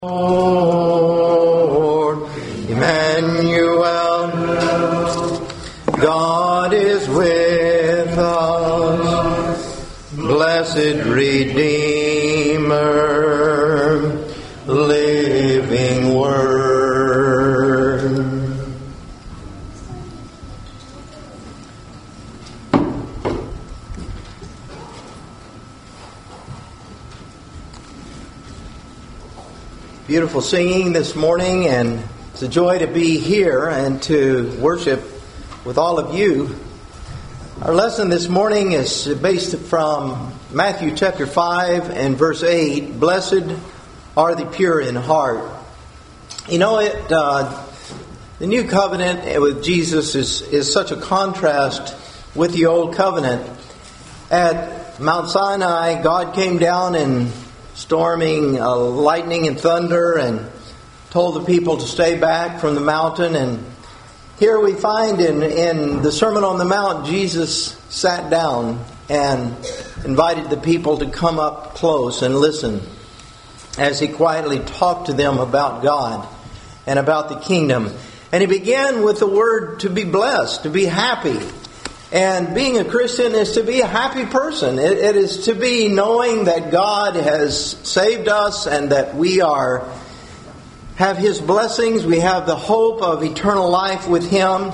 Lord, Emmanuel, God is with us, blessed Redeemer, living Word. Beautiful singing this morning, and it's a joy to be here and to worship with all of you. Our lesson this morning is based from Matthew chapter 5 and verse 8. Blessed are the pure in heart. You know, the new covenant with Jesus is such a contrast with the old covenant. At Mount Sinai, God came down and storming lightning and thunder and told the people to stay back from the mountain. And here we find in the Sermon on the Mount, Jesus sat down and invited the people to come up close and listen as he quietly talked to them about God and about the kingdom. And he began with the word to be blessed, to be happy. And being a Christian is to be a happy person. It is to be knowing that God has saved us and that we have His blessings. We have the hope of eternal life with Him.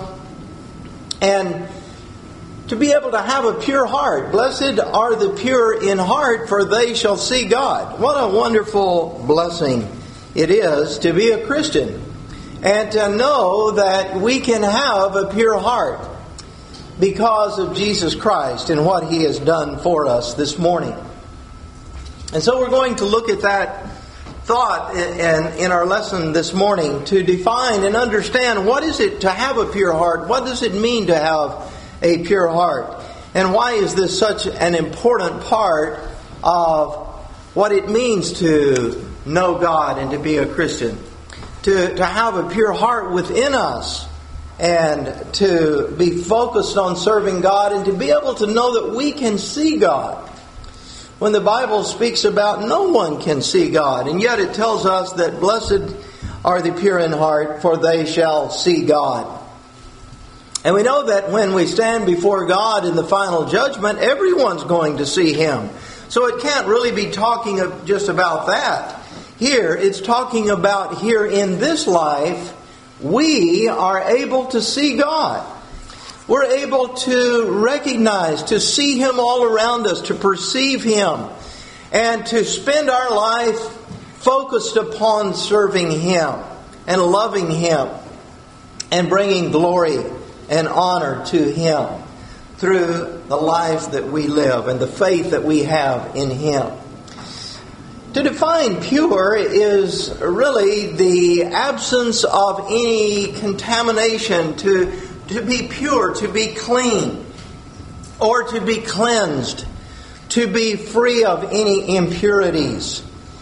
And to be able to have a pure heart. Blessed are the pure in heart, for they shall see God. What a wonderful blessing it is to be a Christian and to know that we can have a pure heart because of Jesus Christ and what He has done for us this morning. And so we're going to look at that thought in our lesson this morning to define and understand what is it to have a pure heart? What does it mean to have a pure heart? And why is this such an important part of what it means to know God and to be a Christian? To have a pure heart within us, and to be focused on serving God, and to be able to know that we can see God. When the Bible speaks about no one can see God, and yet it tells us that blessed are the pure in heart, for they shall see God. And we know that when we stand before God in the final judgment, everyone's going to see Him. So it can't really be talking just about that. Here, it's talking about here in this life, we are able to see God. We're able to recognize, to see Him all around us, to perceive Him, and to spend our life focused upon serving Him and loving Him and bringing glory and honor to Him through the lives that we live and the faith that we have in Him. To define pure is really the absence of any contamination, to be pure, to be clean, or to be cleansed, to be free of any impurities.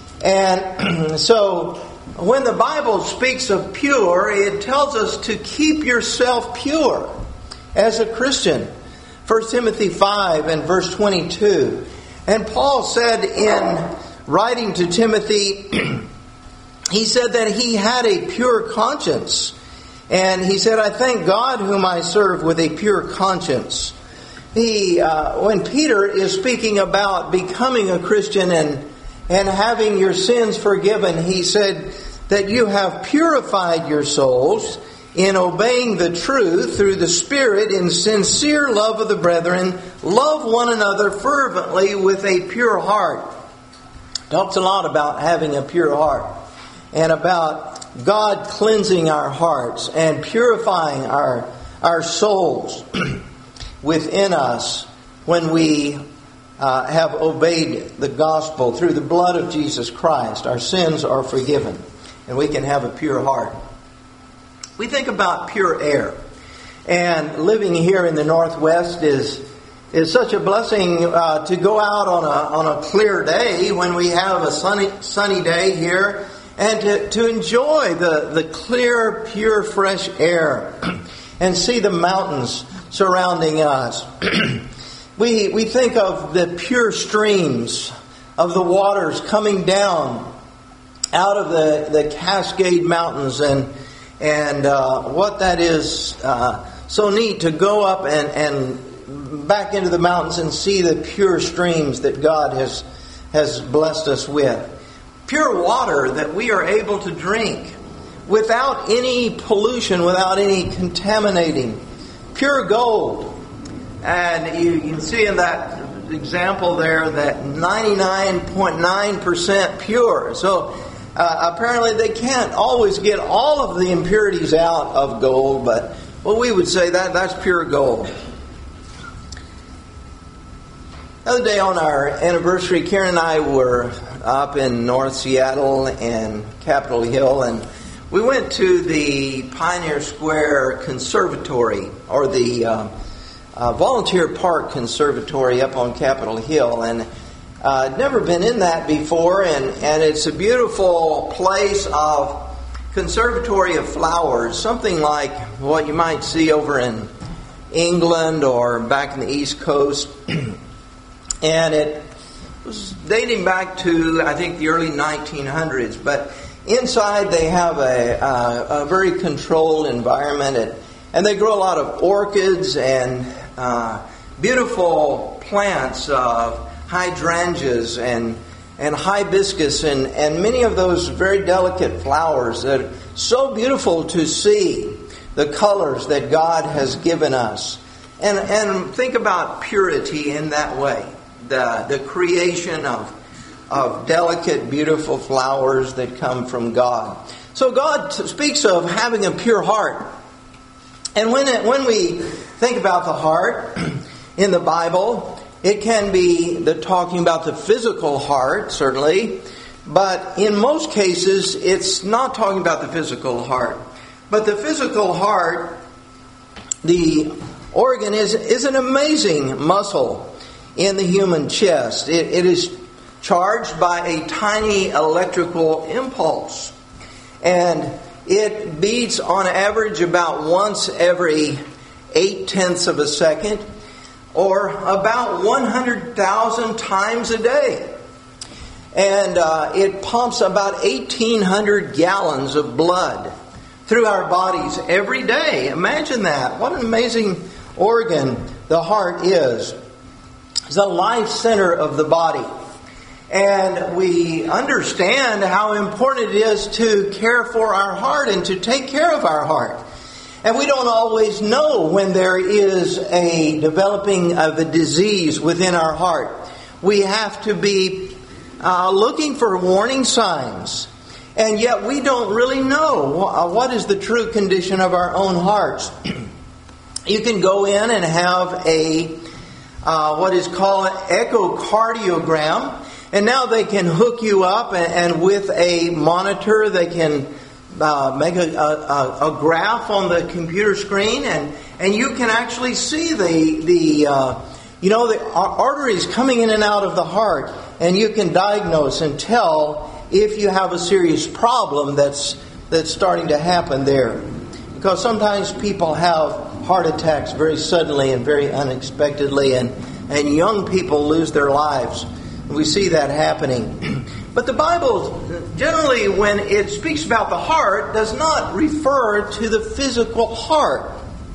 And so when the Bible speaks of pure, it tells us to keep yourself pure as a Christian. 1 Timothy 5 and verse 22. And Paul said in writing to Timothy, he said that he had a pure conscience. And he said, I thank God whom I serve with a pure conscience. When Peter is speaking about becoming a Christian and having your sins forgiven, he said that you have purified your souls in obeying the truth through the Spirit in sincere love of the brethren. Love one another fervently with a pure heart. Talks a lot about having a pure heart and about God cleansing our hearts and purifying our souls within us when we have obeyed the gospel through the blood of Jesus Christ. Our sins are forgiven and we can have a pure heart. We think about pure air, and living here in the Northwest is such a blessing to go out on a clear day when we have a sunny day here, and to enjoy the clear, pure, fresh air and see the mountains surrounding us. We think of the pure streams of the waters coming down out of the Cascade Mountains, and what that is so neat to go up and back into the mountains and see the pure streams that God has blessed us with. Pure water that we are able to drink without any pollution, without any contaminating. Pure gold. And you can see in that example there that 99.9% pure. So apparently they can't always get all of the impurities out of gold, but we would say that's pure gold. The other day on our anniversary, Karen and I were up in North Seattle and Capitol Hill, and we went to the Pioneer Square Conservatory, or the Volunteer Park Conservatory up on Capitol Hill, and I'd never been in that before, and it's a beautiful place of conservatory of flowers, something like what you might see over in England or back in the East Coast. And it was dating back to, I think, the early 1900s. But inside they have a very controlled environment, and they grow a lot of orchids and beautiful plants of hydrangeas and hibiscus and many of those very delicate flowers that are so beautiful to see, the colors that God has given us. And think about purity in that way. The creation of delicate, beautiful flowers that come from God. So God speaks of having a pure heart. And when we think about the heart in the Bible, it can be talking about the physical heart, certainly. But in most cases, it's not talking about the physical heart. But the physical heart, the organ, is an amazing muscle in the human chest. It is charged by a tiny electrical impulse. And it beats on average about once every 0.8 of a second, or about 100,000 times a day. And it pumps about 1,800 gallons of blood through our bodies every day. Imagine that. What an amazing organ the heart is. It's the life center of the body. And we understand how important it is to care for our heart and to take care of our heart. And we don't always know when there is a developing of a disease within our heart. We have to be looking for warning signs. And yet we don't really know what is the true condition of our own hearts. You can go in and have what is called an echocardiogram. And now they can hook you up, and with a monitor they can make a graph on the computer screen, and you can actually see the arteries coming in and out of the heart, and you can diagnose and tell if you have a serious problem that's starting to happen there. Because sometimes people have heart attacks very suddenly and very unexpectedly, and young people lose their lives. We see that happening. But the Bible, generally, when it speaks about the heart, does not refer to the physical heart.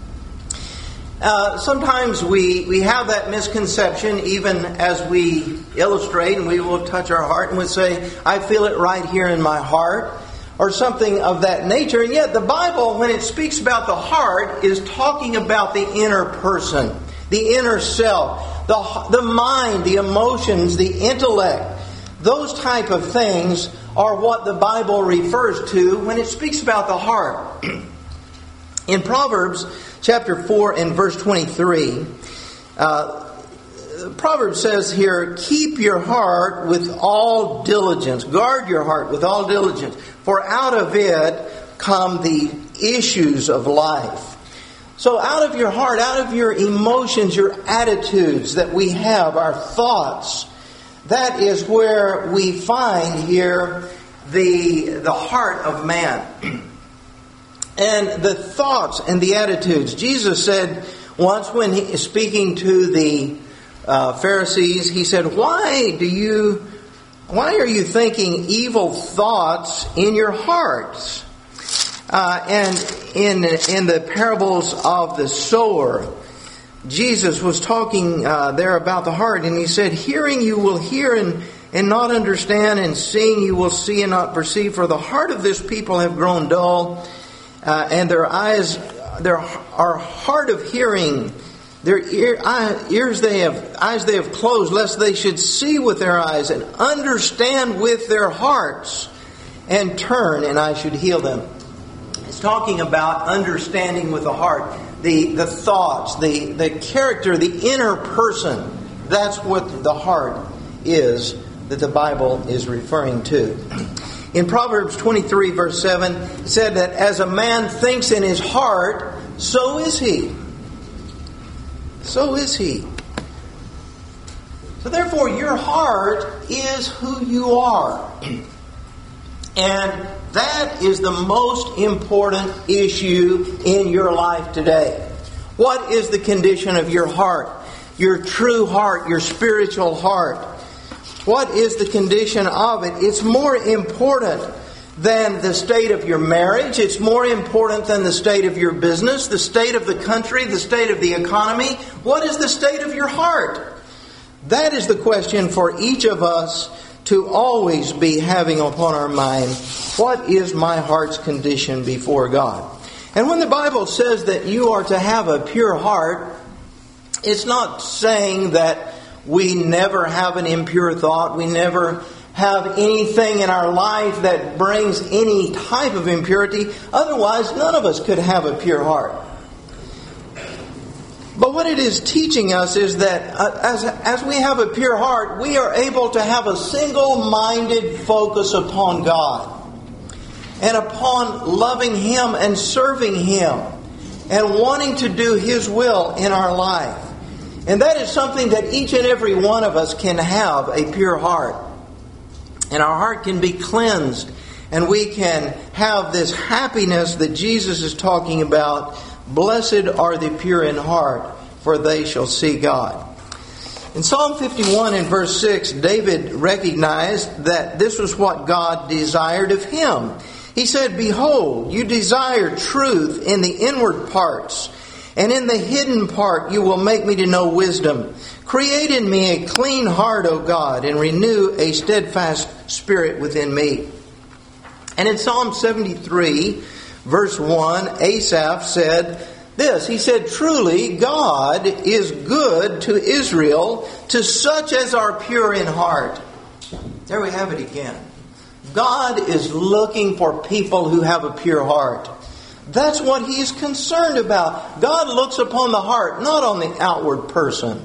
Sometimes we have that misconception, even as we illustrate, and we will touch our heart and we say, I feel it right here in my heart, or something of that nature. And yet the Bible, when it speaks about the heart, is talking about the inner person, the inner self, the mind, the emotions, the intellect. Those type of things are what the Bible refers to when it speaks about the heart. In Proverbs chapter 4 and verse 23, Proverbs says here, keep your heart with all diligence. Guard your heart with all diligence. For out of it come the issues of life. So out of your heart, out of your emotions, your attitudes that we have, our thoughts, that is where we find here the heart of man. And the thoughts and the attitudes. Jesus said once when he is speaking to the Pharisees, he said, why do you Why are you thinking evil thoughts in your hearts? And in the parables of the sower, Jesus was talking there about the heart, and he said, hearing you will hear and not understand, and seeing you will see and not perceive, for the heart of this people have grown dull, and their eyes are hard of hearing. Their eyes they have closed, lest they should see with their eyes and understand with their hearts and turn, and I should heal them. It's talking about understanding with the heart, the thoughts, the character, the inner person. That's what the heart is that the Bible is referring to. In Proverbs 23 verse 7, it said that as a man thinks in his heart, so is he. So is he. So therefore, your heart is who you are. And that is the most important issue in your life today. What is the condition of your heart? Your true heart, your spiritual heart. What is the condition of it? It's more important than the state of your marriage. It's more important than the state of your business, the state of the country, the state of the economy. What is the state of your heart? That is the question for each of us to always be having upon our mind. What is my heart's condition before God? And when the Bible says that you are to have a pure heart, it's not saying that we never have an impure thought, we never have anything in our life that brings any type of impurity. Otherwise, none of us could have a pure heart. But what it is teaching us is that as we have a pure heart, we are able to have a single-minded focus upon God and upon loving Him and serving Him and wanting to do His will in our life. And that is something that each and every one of us can have, a pure heart. And our heart can be cleansed, and we can have this happiness that Jesus is talking about. Blessed are the pure in heart, for they shall see God. In Psalm 51 and verse 6, David recognized that this was what God desired of him. He said, "Behold, you desire truth in the inward parts, and in the hidden part you will make me to know wisdom. Create in me a clean heart, O God, and renew a steadfast spirit within me." And in Psalm 73, verse 1, Asaph said this. He said, "Truly God is good to Israel, to such as are pure in heart." There we have it again. God is looking for people who have a pure heart. That's what He's concerned about. God looks upon the heart, not on the outward person.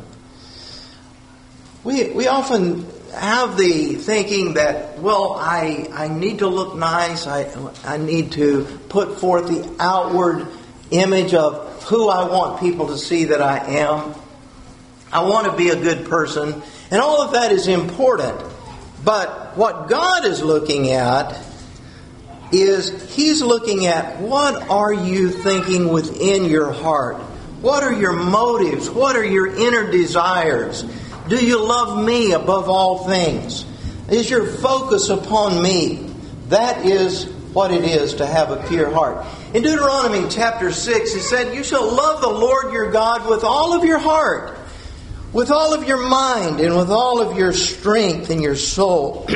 We often have the thinking that, well, I need to look nice. I need to put forth the outward image of who I want people to see that I am. I want to be a good person. And all of that is important. But what God is looking at is He's looking at what are you thinking within your heart? What are your motives? What are your inner desires? Do you love me above all things? Is your focus upon me? That is what it is to have a pure heart. In Deuteronomy chapter 6, it said, "You shall love the Lord your God with all of your heart, with all of your mind, and with all of your strength and your soul."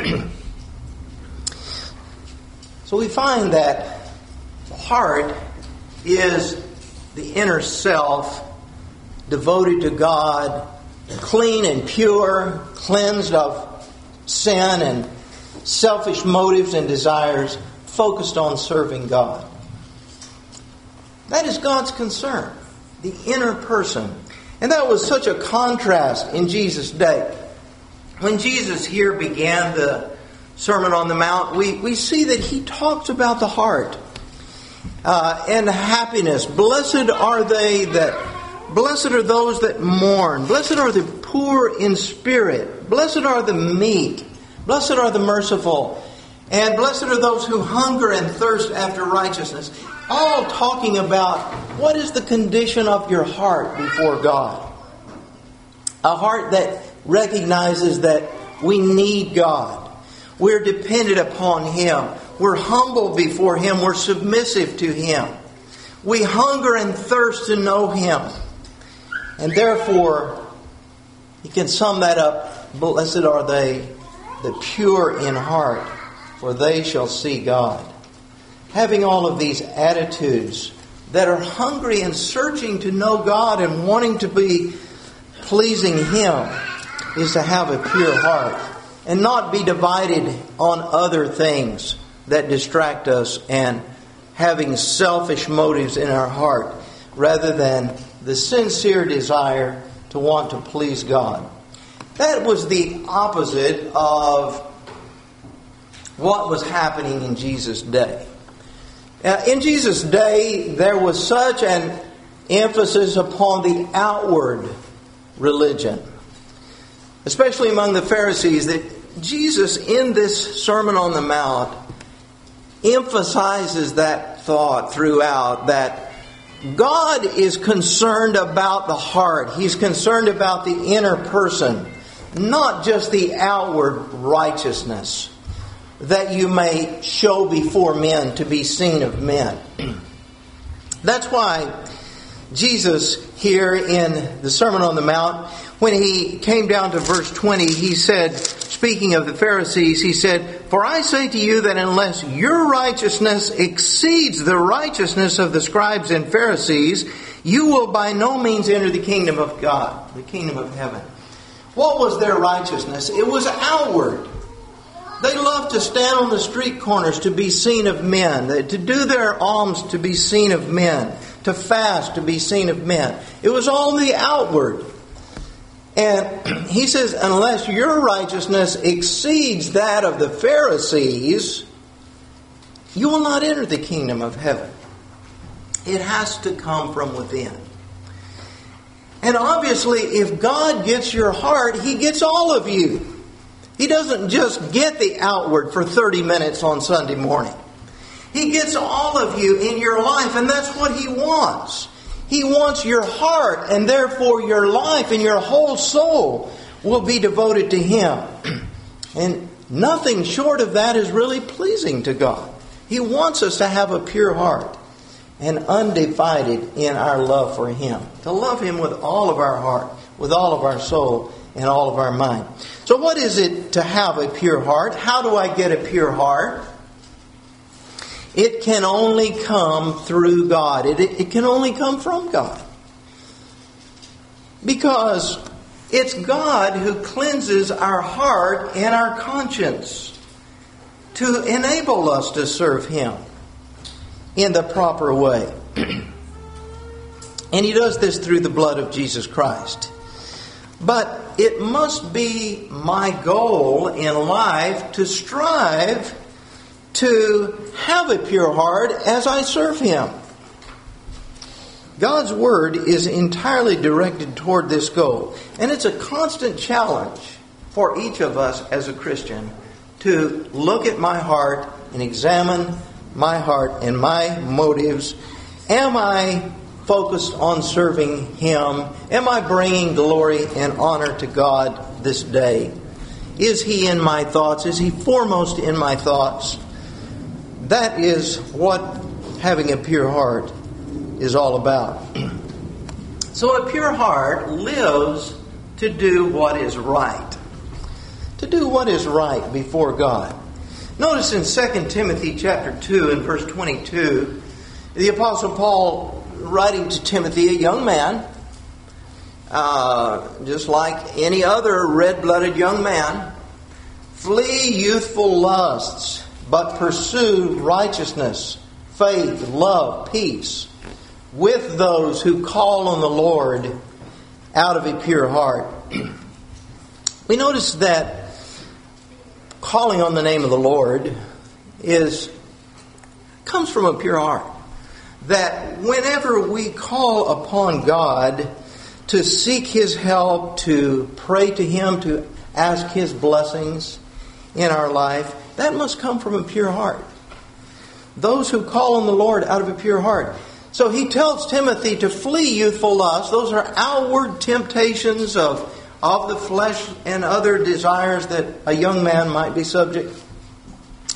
So we find that the heart is the inner self, devoted to God, clean and pure, cleansed of sin and selfish motives and desires, focused on serving God. That is God's concern, the inner person. And that was such a contrast in Jesus' day. When Jesus here began the Sermon on the Mount, we see that He talks about the heart and happiness. Blessed are those that mourn. Blessed are the poor in spirit. Blessed are the meek. Blessed are the merciful. And blessed are those who hunger and thirst after righteousness. All talking about what is the condition of your heart before God. A heart that recognizes that we need God. We're dependent upon Him. We're humble before Him. We're submissive to Him. We hunger and thirst to know Him. And therefore, you can sum that up. Blessed are they, the pure in heart, for they shall see God. Having all of these attitudes that are hungry and searching to know God and wanting to be pleasing Him is to have a pure heart and not be divided on other things that distract us and having selfish motives in our heart rather than the sincere desire to want to please God. That was the opposite of what was happening in Jesus' day. In Jesus' day, there was such an emphasis upon the outward religion, especially among the Pharisees, that Jesus, in this Sermon on the Mount, emphasizes that thought throughout, that God is concerned about the heart. He's concerned about the inner person, not just the outward righteousness that you may show before men to be seen of men. That's why Jesus here in the Sermon on the Mount, when He came down to verse 20, He said, speaking of the Pharisees, He said, "For I say to you that unless your righteousness exceeds the righteousness of the scribes and Pharisees, you will by no means enter the kingdom of God," the kingdom of heaven. What was their righteousness? It was outward. They loved to stand on the street corners to be seen of men, to do their alms to be seen of men, to fast to be seen of men. It was all the outward. And He says, unless your righteousness exceeds that of the Pharisees, you will not enter the kingdom of heaven. It has to come from within. And obviously, if God gets your heart, He gets all of you. He doesn't just get the outward for 30 minutes on Sunday morning. He gets all of you in your life, and that's what He wants. He wants your heart, and therefore your life and your whole soul will be devoted to Him. And nothing short of that is really pleasing to God. He wants us to have a pure heart and undivided in our love for Him. To love Him with all of our heart, with all of our soul, and all of our mind. So what is it to have a pure heart? How do I get a pure heart? It can only come through God. It can only come from God. Because it's God who cleanses our heart and our conscience to enable us to serve Him in the proper way. And He does this through the blood of Jesus Christ. But it must be my goal in life to strive to have a pure heart as I serve Him. God's Word is entirely directed toward this goal. And it's a constant challenge for each of us as a Christian to look at my heart and examine my heart and my motives. Am I focused on serving Him? Am I bringing glory and honor to God this day? Is He in my thoughts? Is He foremost in my thoughts? That is what having a pure heart is all about. So a pure heart lives to do what is right. To do what is right before God. Notice in 2 Timothy chapter 2 and verse 22, the Apostle Paul, writing to Timothy, a young man, just like any other red-blooded young man, flee youthful lusts, but pursue righteousness, faith, love, peace, with those who call on the Lord out of a pure heart. We notice that calling on the name of the Lord comes from a pure heart. That whenever we call upon God to seek His help, to pray to Him, to ask His blessings in our life, that must come from a pure heart. Those who call on the Lord out of a pure heart. So he tells Timothy to flee youthful lusts. Those are outward temptations of the flesh and other desires that a young man might be subject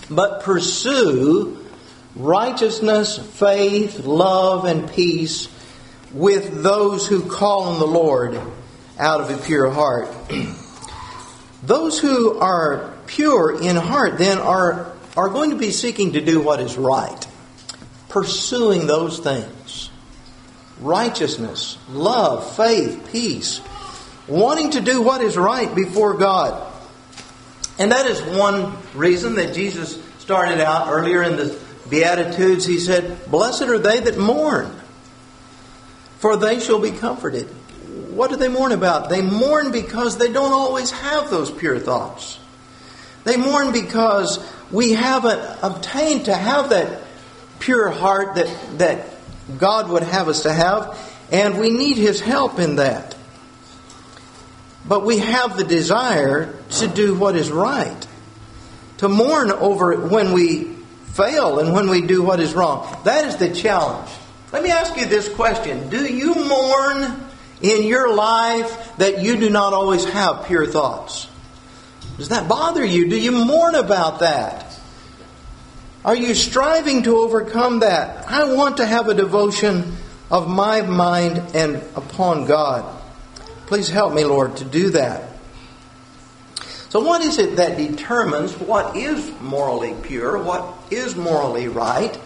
but pursue righteousness, faith, love, and peace with those who call on the Lord out of a pure heart. Those who are pure in heart then are going to be seeking to do what is right, pursuing those things. Righteousness, love, faith, peace, wanting to do what is right before God. And that is one reason that Jesus started out earlier in the Beatitudes. He said, "Blessed are they that mourn, for they shall be comforted." What do they mourn about? They mourn because they don't always have those pure thoughts. They mourn because we haven't obtained to have that pure heart that God would have us to have, and we need His help in that. But we have the desire to do what is right, to mourn over when we fail and when we do what is wrong. That is the challenge. Let me ask you this question. Do you mourn in your life that you do not always have pure thoughts? Does that bother you? Do you mourn about that? Are you striving to overcome that? I want to have a devotion of my mind and upon God. Please help me, Lord, to do that. So what is it that determines what is morally pure, what is morally right?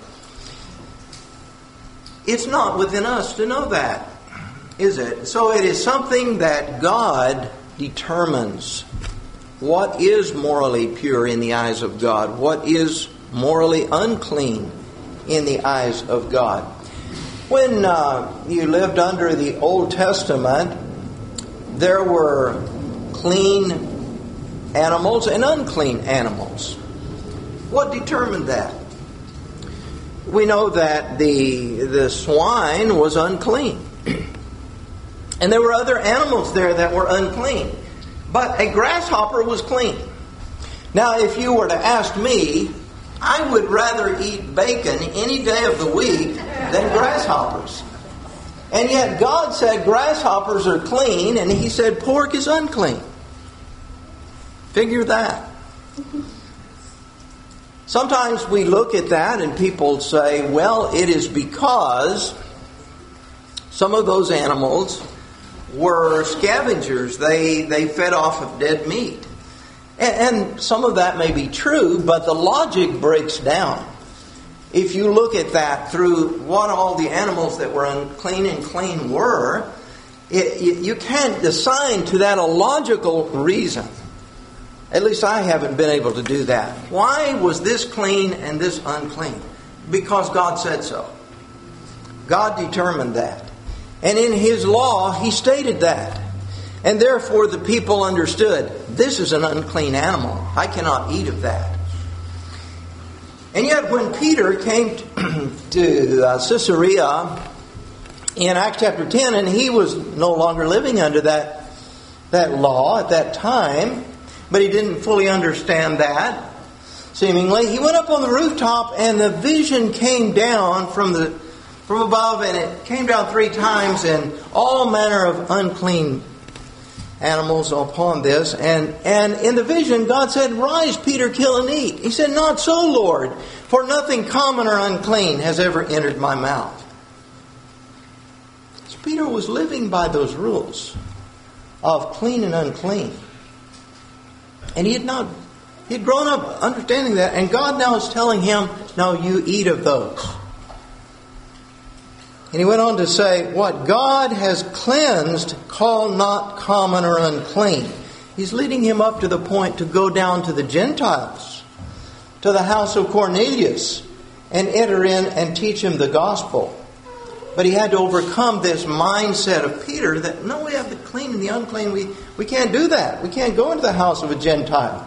It's not within us to know that, is it? So it is something that God determines. What is morally pure in the eyes of God? What is morally unclean in the eyes of God? When you lived under the Old Testament, there were clean animals and unclean animals. What determined that? We know that the swine was unclean. And there were other animals there that were unclean. But a grasshopper was clean. Now, if you were to ask me, I would rather eat bacon any day of the week than grasshoppers. And yet God said grasshoppers are clean, and He said pork is unclean. Figure that. Sometimes we look at that and people say, well, it is because some of those animals were scavengers. They fed off of dead meat. And some of that may be true, but the logic breaks down. If you look at that through what all the animals that were unclean and clean were, you can't assign to that a logical reason. At least I haven't been able to do that. Why was this clean and this unclean? Because God said so. God determined that. And in His law, He stated that. And therefore the people understood, this is an unclean animal. I cannot eat of that. And yet when Peter came to Caesarea in Acts chapter 10, and he was no longer living under that law at that time, but he didn't fully understand that, seemingly, he went up on the rooftop and the vision came down from above, and it came down 3 times, and all manner of unclean animals upon this. And in the vision, God said, "Rise, Peter, kill and eat." He said, "Not so, Lord, for nothing common or unclean has ever entered my mouth." So Peter was living by those rules of clean and unclean. And he had grown up understanding that, and God now is telling him, "No, you eat of those." And he went on to say, "What God has cleansed, call not common or unclean." He's leading him up to the point to go down to the Gentiles, to the house of Cornelius, and enter in and teach him the gospel. But he had to overcome this mindset of Peter that, no, we have the clean and the unclean. We can't do that. We can't go into the house of a Gentile.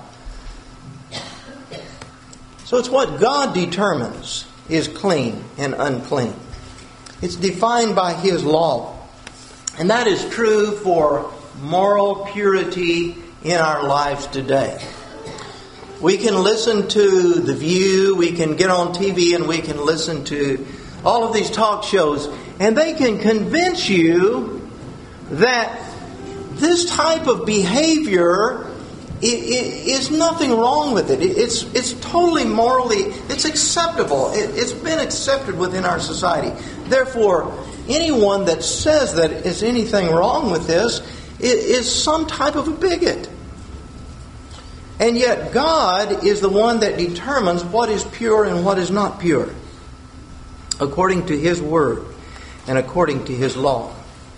So it's what God determines is clean and unclean. It's defined by His law. And that is true for moral purity in our lives today. We can listen to The View, we can get on TV and we can listen to all of these talk shows, and they can convince you that this type of behavior It's nothing wrong with it. It's totally morally, it's acceptable. It's been accepted within our society. Therefore, anyone that says that is anything wrong with this is some type of a bigot. And yet God is the one that determines what is pure and what is not pure, according to His Word and according to His law.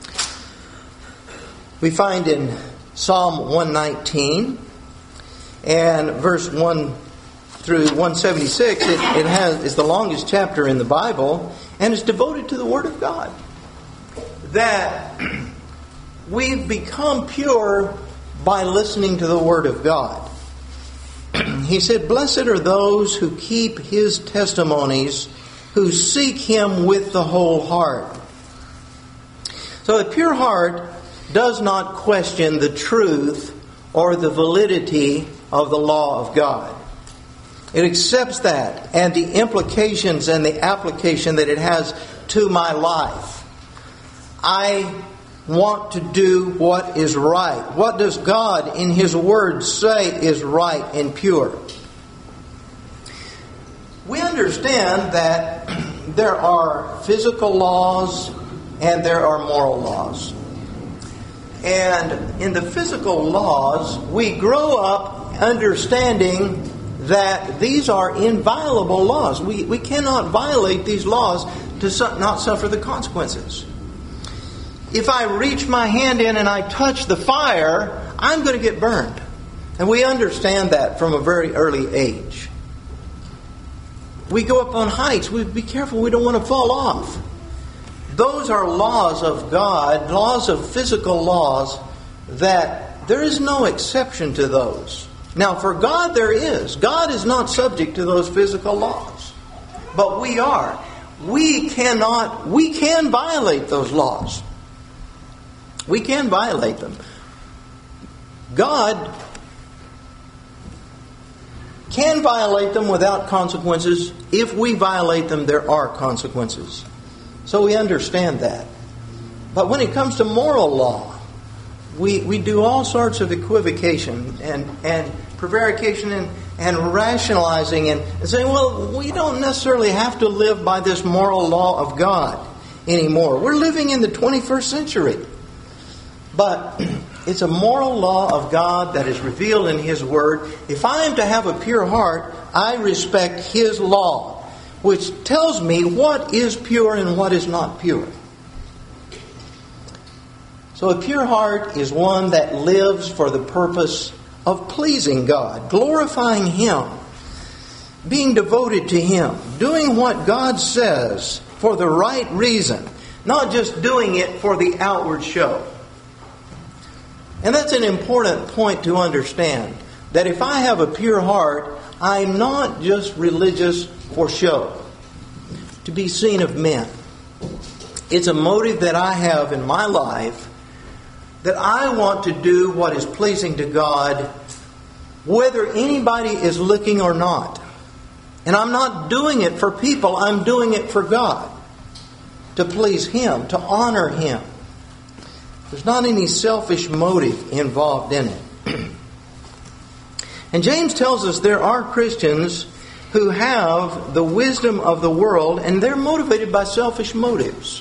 We find in Psalm 119 and verse 1 through 176, it's the longest chapter in the Bible, and it's devoted to the Word of God. That we've become pure by listening to the Word of God. He said, "Blessed are those who keep His testimonies, who seek Him with the whole heart." So a pure heart does not question the truth or the validity of the law of God. It accepts that and the implications and the application that it has to my life. I want to do what is right. What does God in His Word say is right and pure? We understand that there are physical laws and there are moral laws. And in the physical laws, we grow up understanding that these are inviolable laws. We cannot violate these laws to not suffer the consequences. If I reach my hand in and I touch the fire, I'm going to get burned. And we understand that from a very early age. We go up on heights. We be careful we don't want to fall off. Those are laws of God, laws of physical laws, that there is no exception to those. Now, for God there is. God is not subject to those physical laws. But we are. We can violate those laws. We can violate them. God can violate them without consequences. If we violate them, there are consequences. So we understand that. But when it comes to moral law, we do all sorts of equivocation and prevarication and rationalizing and saying, well, we don't necessarily have to live by this moral law of God anymore. We're living in the 21st century. But it's a moral law of God that is revealed in His Word. If I am to have a pure heart, I respect His law, which tells me what is pure and what is not pure. So a pure heart is one that lives for the purpose of pleasing God, glorifying Him, being devoted to Him, doing what God says for the right reason, not just doing it for the outward show. And that's an important point to understand, that if I have a pure heart, I'm not just religious for show, to be seen of men. It's a motive that I have in my life, that I want to do what is pleasing to God, whether anybody is looking or not. And I'm not doing it for people, I'm doing it for God, to please Him, to honor Him. There's not any selfish motive involved in it. And James tells us there are Christians who have the wisdom of the world and they're motivated by selfish motives.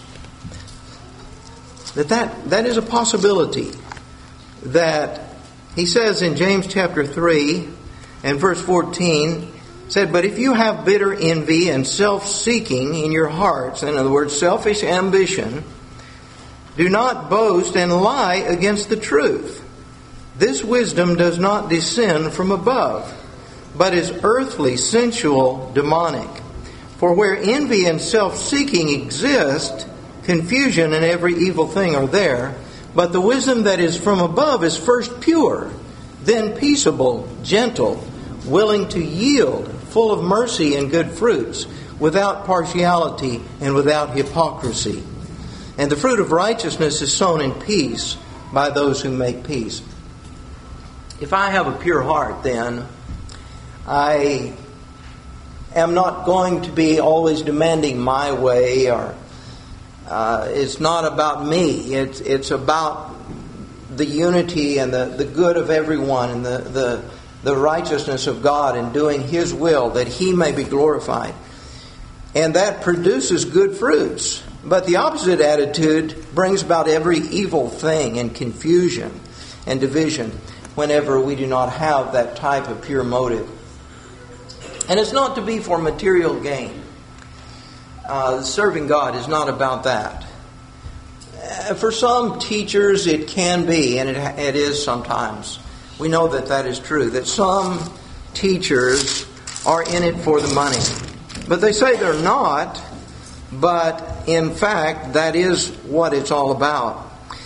That is a possibility. That he says in James chapter 3 and verse 14, said, "But if you have bitter envy and self-seeking in your hearts," in other words, selfish ambition, "do not boast and lie against the truth. This wisdom does not descend from above, but is earthly, sensual, demonic. For where envy and self-seeking exist, confusion and every evil thing are there. But the wisdom that is from above is first pure, then peaceable, gentle, willing to yield, full of mercy and good fruits, without partiality and without hypocrisy. And the fruit of righteousness is sown in peace by those who make peace." If I have a pure heart, then I am not going to be always demanding my way, or it's not about me. It's about the unity and the good of everyone and the righteousness of God and doing His will, that He may be glorified. And that produces good fruits. But the opposite attitude brings about every evil thing and confusion and division whenever we do not have that type of pure motive. And it's not to be for material gain. Serving God is not about that. For some teachers it can be, and it is sometimes. We know that is true, that some teachers are in it for the money. But they say they're not, but in fact that is what it's all about.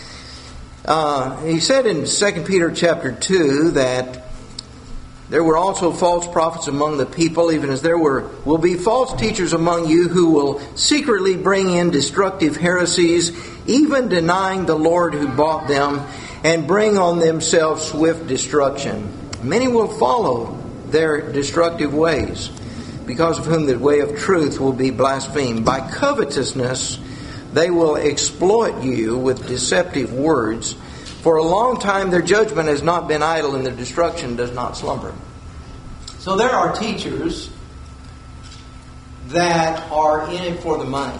He said in 2 Peter chapter 2 that there were also false prophets among the people, even as there will be false teachers among you who will secretly bring in destructive heresies, even denying the Lord who bought them, and bring on themselves swift destruction. Many will follow their destructive ways, because of whom the way of truth will be blasphemed. By covetousness they will exploit you with deceptive words. For a long time their judgment has not been idle, and their destruction does not slumber. So there are teachers that are in it for the money.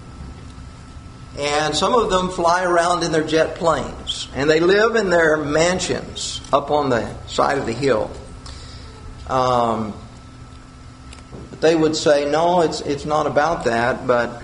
And some of them fly around in their jet planes. And they live in their mansions up on the side of the hill. But they would say, no, it's not about that. But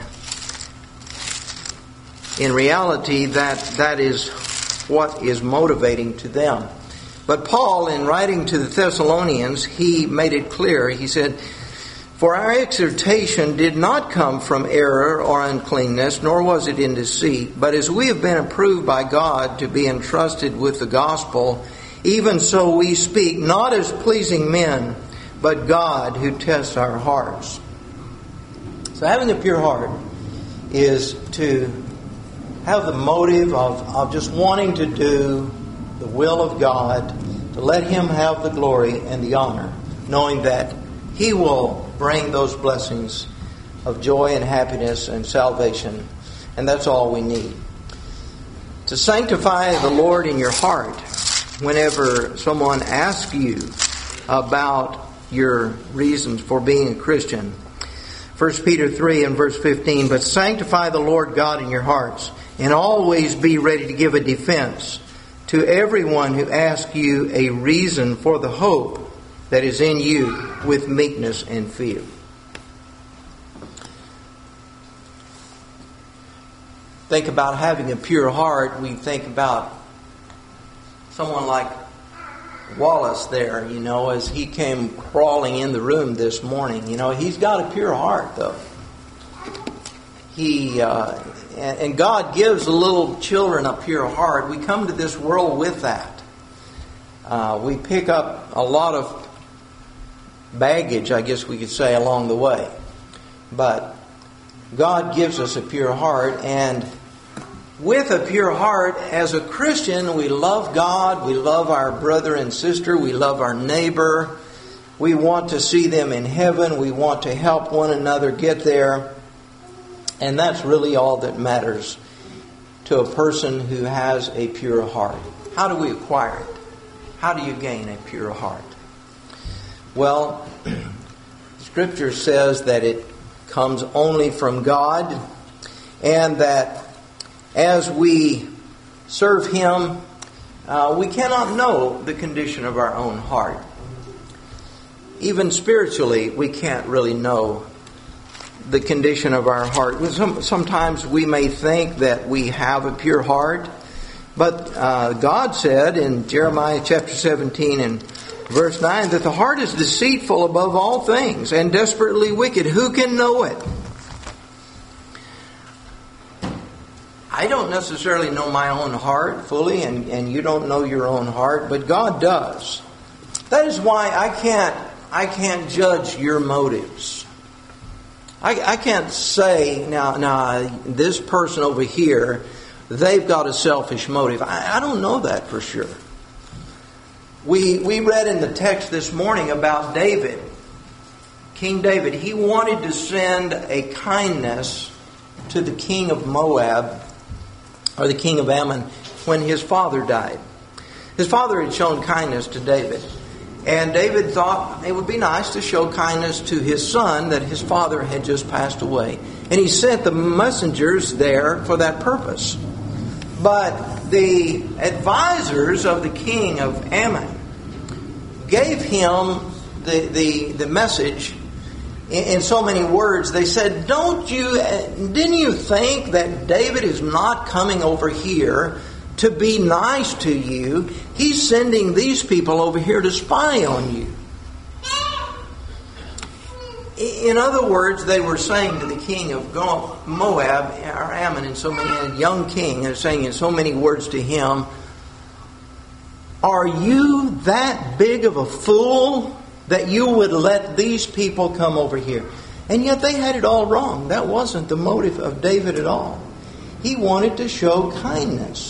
in reality, that is what is motivating to them. But Paul, in writing to the Thessalonians, he made it clear. He said, "For our exhortation did not come from error or uncleanness, nor was it in deceit. But as we have been approved by God to be entrusted with the gospel, even so we speak, not as pleasing men, but God who tests our hearts." So having a pure heart is to have the motive of just wanting to do the will of God, to let Him have the glory and the honor, knowing that He will bring those blessings of joy and happiness and salvation, and that's all we need. To sanctify the Lord in your heart whenever someone asks you about your reasons for being a Christian. 1 Peter 3 and verse 15, "But sanctify the Lord God in your hearts, and always be ready to give a defense to everyone who asks you a reason for the hope that is in you with meekness and fear." Think about having a pure heart. We think about someone like Wallace there, as he came crawling in the room this morning. He's got a pure heart, though. And God gives the little children a pure heart. We come to this world with that. We pick up a lot of baggage, I guess we could say, along the way. But God gives us a pure heart, and with a pure heart, as a Christian, we love God, we love our brother and sister, we love our neighbor, we want to see them in heaven, we want to help one another get there, and that's really all that matters to a person who has a pure heart. How do we acquire it? How do you gain a pure heart? Well, Scripture says that it comes only from God, and that as we serve Him, we cannot know the condition of our own heart. Even spiritually, we can't really know the condition of our heart. Sometimes we may think that we have a pure heart, but God said in Jeremiah chapter 17 and verse 9 that the heart is deceitful above all things and desperately wicked. Who can know it? I don't necessarily know my own heart fully, and you don't know your own heart, but God does. That is why I can't judge your motives. I can't say, now this person over here, they've got a selfish motive. I don't know that for sure. We read in the text this morning about David, King David. He wanted to send a kindness to the king of Moab, or the king of Ammon, when his father died. His father had shown kindness to David. And David thought it would be nice to show kindness to his son that his father had just passed away. And he sent the messengers there for that purpose. But the advisors of the king of Ammon gave him the message in so many words. They said, didn't you think that David is not coming over here to be nice to you? He's sending these people over here to spy on you. In other words, they were saying to the king of Moab, or Ammon, and so many, a young king, they're saying in so many words to him, are you that big of a fool that you would let these people come over here? And yet they had it all wrong. That wasn't the motive of David at all. He wanted to show kindness.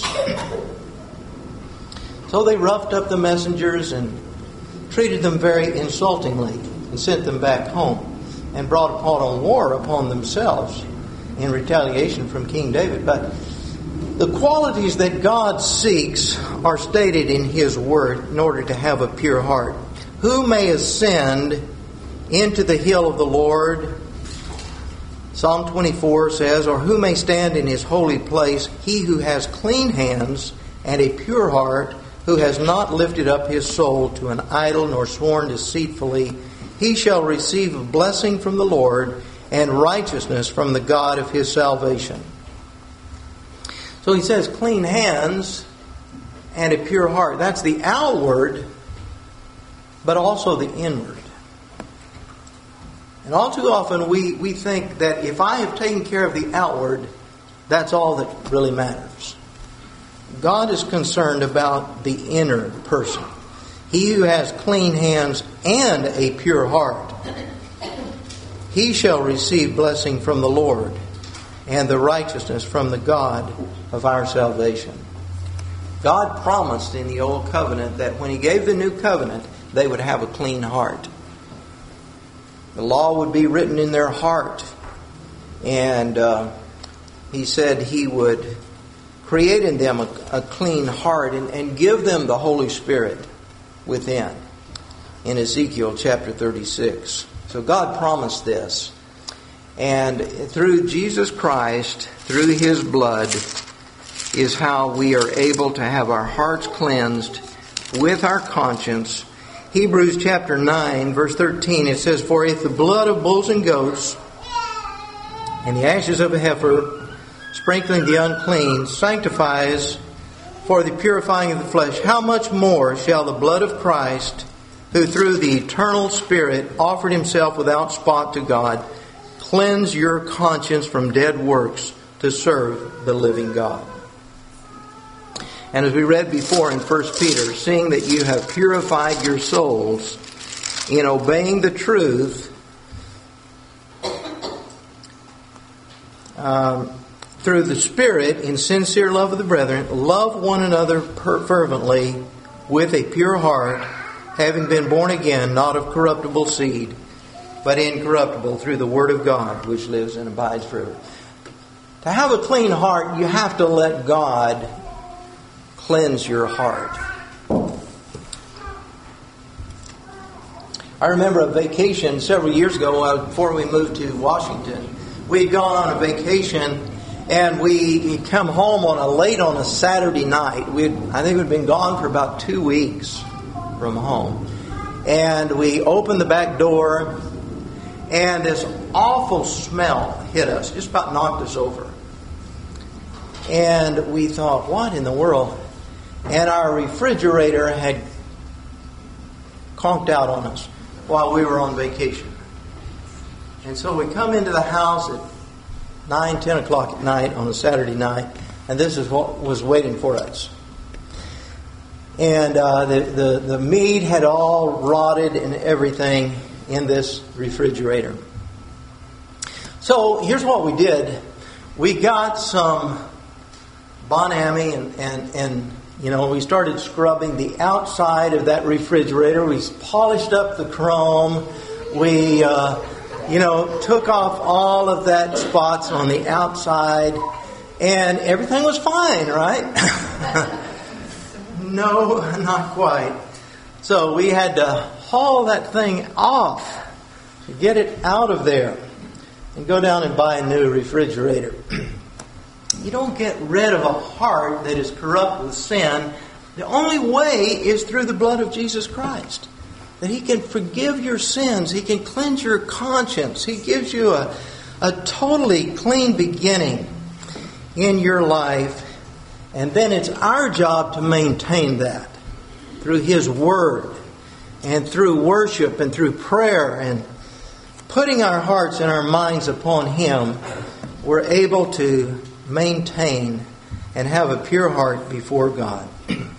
So they roughed up the messengers and treated them very insultingly and sent them back home and brought upon war upon themselves in retaliation from King David. But the qualities that God seeks are stated in His Word in order to have a pure heart. Who may ascend into the hill of the Lord? Psalm 24 says, or who may stand in His holy place? He who has clean hands and a pure heart, who has not lifted up his soul to an idol nor sworn deceitfully, he shall receive a blessing from the Lord and righteousness from the God of his salvation. So he says clean hands and a pure heart. That's the outward, but also the inward. And all too often we think that if I have taken care of the outward, that's all that really matters. God is concerned about the inner person. He who has clean hands and a pure heart, he shall receive blessing from the Lord and the righteousness from the God of our salvation. God promised in the Old Covenant that when He gave the New Covenant, they would have a clean heart. The law would be written in their heart. And He said He would create in them a clean heart and give them the Holy Spirit within. In Ezekiel chapter 36. So God promised this. And through Jesus Christ, through His blood, is how we are able to have our hearts cleansed with our conscience. Hebrews chapter 9, verse 13, it says, for if the blood of bulls and goats and the ashes of a heifer, sprinkling the unclean, sanctifies for the purifying of the flesh, how much more shall the blood of Christ, who through the eternal Spirit offered Himself without spot to God, cleanse your conscience from dead works to serve the living God. And as we read before in 1 Peter, seeing that you have purified your souls in obeying the truth through the Spirit in sincere love of the brethren, love one another fervently with a pure heart, having been born again, not of corruptible seed, but incorruptible, through the Word of God, which lives and abides forever. To have a clean heart, you have to let God cleanse your heart. I remember a vacation several years ago before we moved to Washington. We had gone on a vacation and we come home late on a Saturday night. I think we'd been gone for about 2 weeks from home. And we opened the back door and this awful smell hit us. Just about knocked us over. And we thought, what in the world? And our refrigerator had conked out on us while we were on vacation. And so we come into the house at 9, 10 o'clock at night on a Saturday night, and this is what was waiting for us. And the meat had all rotted and everything in this refrigerator. So here's what we did. We got some Bon-Ami and we started scrubbing the outside of that refrigerator. We polished up the chrome. We took off all of that spots on the outside. And everything was fine, right? No, not quite. So we had to haul that thing off to get it out of there and go down and buy a new refrigerator. You don't get rid of a heart that is corrupt with sin. The only way is through the blood of Jesus Christ. That He can forgive your sins. He can cleanse your conscience. He gives you a totally clean beginning in your life. And then it's our job to maintain that through His Word and through worship and through prayer and putting our hearts and our minds upon Him. We're able to maintain and have a pure heart before God.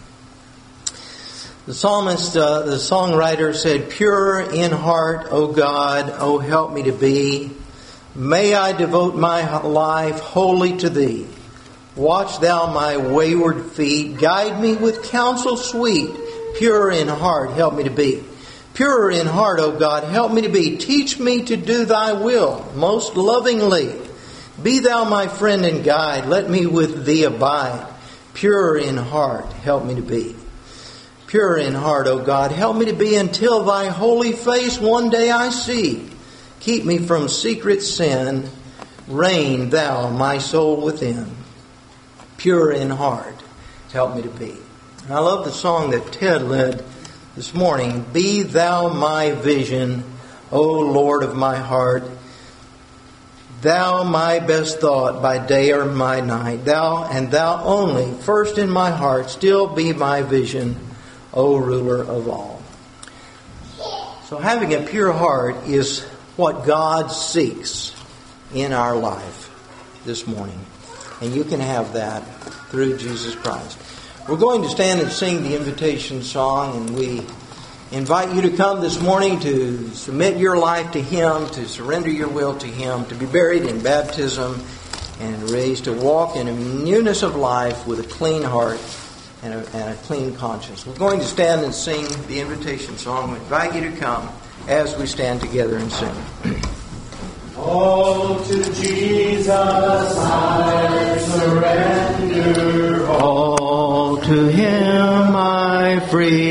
The psalmist, the songwriter said, "Pure in heart, O God, O help me to be. May I devote my life wholly to Thee. Watch Thou my wayward feet. Guide me with counsel sweet. Pure in heart, help me to be. Pure in heart, O God, help me to be. Teach me to do Thy will most lovingly. Be Thou my friend and guide. Let me with Thee abide. Pure in heart, help me to be. Pure in heart, O God, help me to be until Thy holy face one day I see. Keep me from secret sin. Reign Thou my soul within. Pure in heart, help me to be." And I love the song that Ted led this morning. "Be Thou my vision, O Lord of my heart. Thou my best thought by day or by night. Thou and Thou only, first in my heart, still be my vision, O ruler of all." So having a pure heart is what God seeks in our life this morning. And you can have that through Jesus Christ. We're going to stand and sing the invitation song, and we invite you to come this morning to submit your life to Him, to surrender your will to Him, to be buried in baptism and raised to walk in a newness of life with a clean heart and a clean conscience. We're going to stand and sing the invitation song. We invite you to come as we stand together and sing. All to Jesus I surrender. All to Him I freely